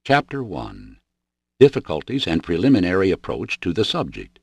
Chapter 1. Difficulties and Preliminary Approach to the Subject.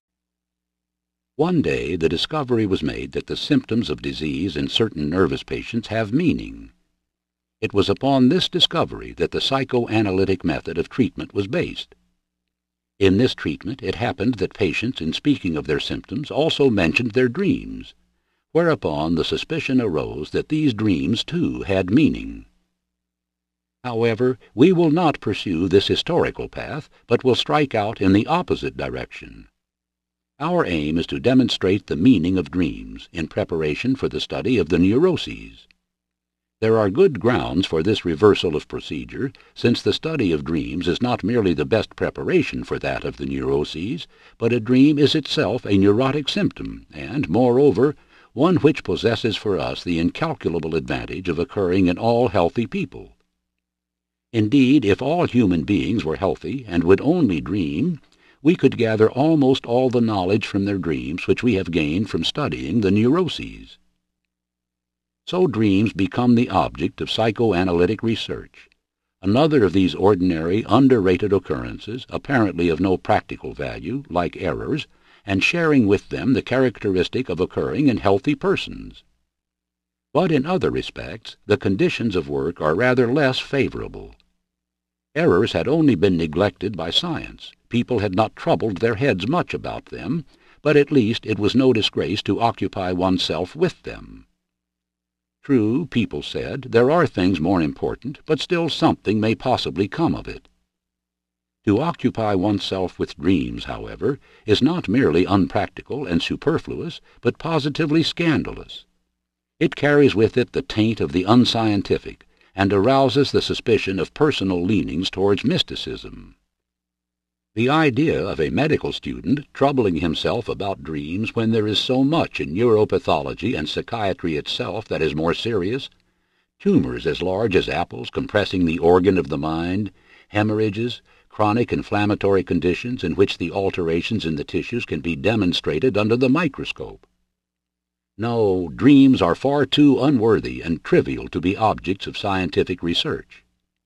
One day the discovery was made that the symptoms of disease in certain nervous patients have meaning. It was upon this discovery that the psychoanalytic method of treatment was based. In this treatment it happened that patients, in speaking of their symptoms, also mentioned their dreams, whereupon the suspicion arose that these dreams, too, had meaning. However, we will not pursue this historical path, but will strike out in the opposite direction. Our aim is to demonstrate the meaning of dreams in preparation for the study of the neuroses. There are good grounds for this reversal of procedure, since the study of dreams is not merely the best preparation for that of the neuroses, but a dream is itself a neurotic symptom, and, moreover, one which possesses for us the incalculable advantage of occurring in all healthy people. Indeed, if all human beings were healthy and would only dream, we could gather almost all the knowledge from their dreams which we have gained from studying the neuroses. So dreams become the object of psychoanalytic research, another of these ordinary, underrated occurrences, apparently of no practical value, like errors, and sharing with them the characteristic of occurring in healthy persons. But in other respects, the conditions of work are rather less favorable. Errors had only been neglected by science. People had not troubled their heads much about them, but at least it was no disgrace to occupy oneself with them. True, people said, there are things more important, but still something may possibly come of it. To occupy oneself with dreams, however, is not merely unpractical and superfluous, but positively scandalous. It carries with it the taint of the unscientific, and arouses the suspicion of personal leanings towards mysticism. The idea of a medical student troubling himself about dreams when there is so much in neuropathology and psychiatry itself that is more serious, tumors as large as apples compressing the organ of the mind, hemorrhages, chronic inflammatory conditions in which the alterations in the tissues can be demonstrated under the microscope. No, dreams are far too unworthy and trivial to be objects of scientific research.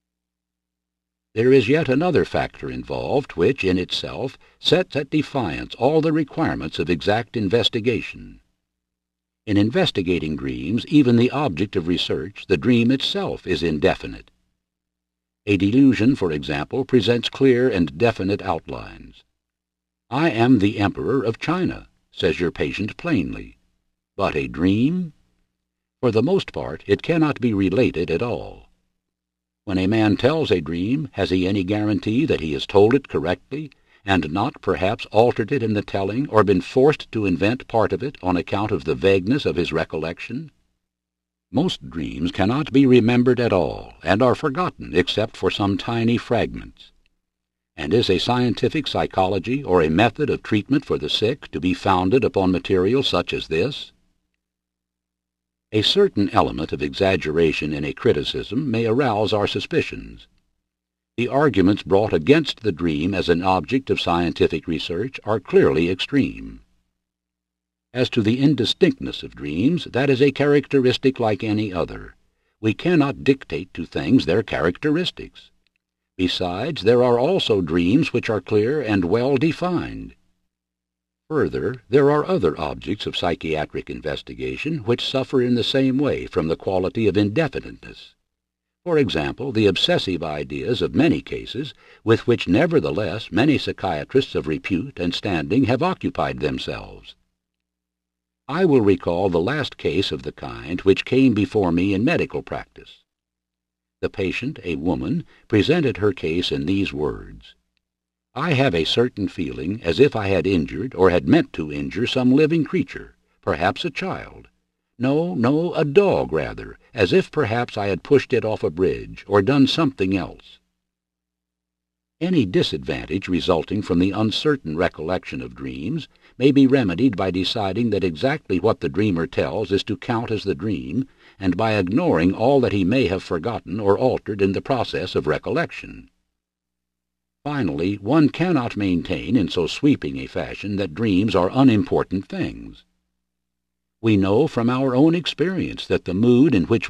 There is yet another factor involved which, in itself, sets at defiance all the requirements of exact investigation. In investigating dreams, even the object of research, the dream itself, is indefinite. A delusion, for example, presents clear and definite outlines. "I am the Emperor of China," says your patient plainly. But a dream? For the most part, it cannot be related at all. When a man tells a dream, has he any guarantee that he has told it correctly, and not perhaps altered it in the telling, or been forced to invent part of it on account of the vagueness of his recollection? Most dreams cannot be remembered at all, and are forgotten except for some tiny fragments. And is a scientific psychology or a method of treatment for the sick to be founded upon material such as this? A certain element of exaggeration in a criticism may arouse our suspicions. The arguments brought against the dream as an object of scientific research are clearly extreme. As to the indistinctness of dreams, that is a characteristic like any other. We cannot dictate to things their characteristics. Besides, there are also dreams which are clear and well defined. Further, there are other objects of psychiatric investigation which suffer in the same way from the quality of indefiniteness. For example, the obsessive ideas of many cases, with which nevertheless many psychiatrists of repute and standing have occupied themselves. I will recall the last case of the kind which came before me in medical practice. The patient, a woman, presented her case in these words: "I have a certain feeling as if I had injured or had meant to injure some living creature, perhaps a child. No, a dog rather, as if perhaps I had pushed it off a bridge or done something else." Any disadvantage resulting from the uncertain recollection of dreams may be remedied by deciding that exactly what the dreamer tells is to count as the dream, and by ignoring all that he may have forgotten or altered in the process of recollection. Finally, one cannot maintain in so sweeping a fashion that dreams are unimportant things. We know from our own experience that the mood in which